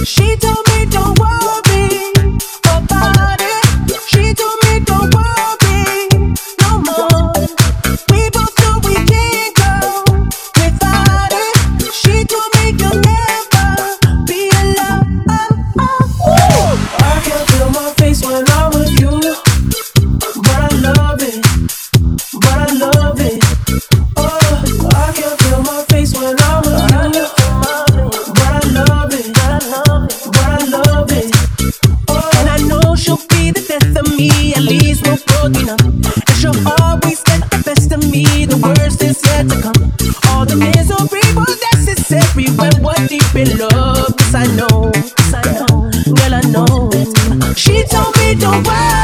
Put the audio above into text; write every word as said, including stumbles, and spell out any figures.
She told me don't worry about it. She told me don't worry no more. We both know we can't go without it. She told me you'll never be alone. I can feel my face when I'm with you, but I love it, but I love it. Oh, I can feel my face when I'm with you, but I love it, but I love it. Oh, and I know she'll be the death of me, at least no broken up. And she'll always get the best of me, the worst is yet to come. All the misery was necessary when we're deep in love. Cause I know, cause I know, girl I know. She told me don't worry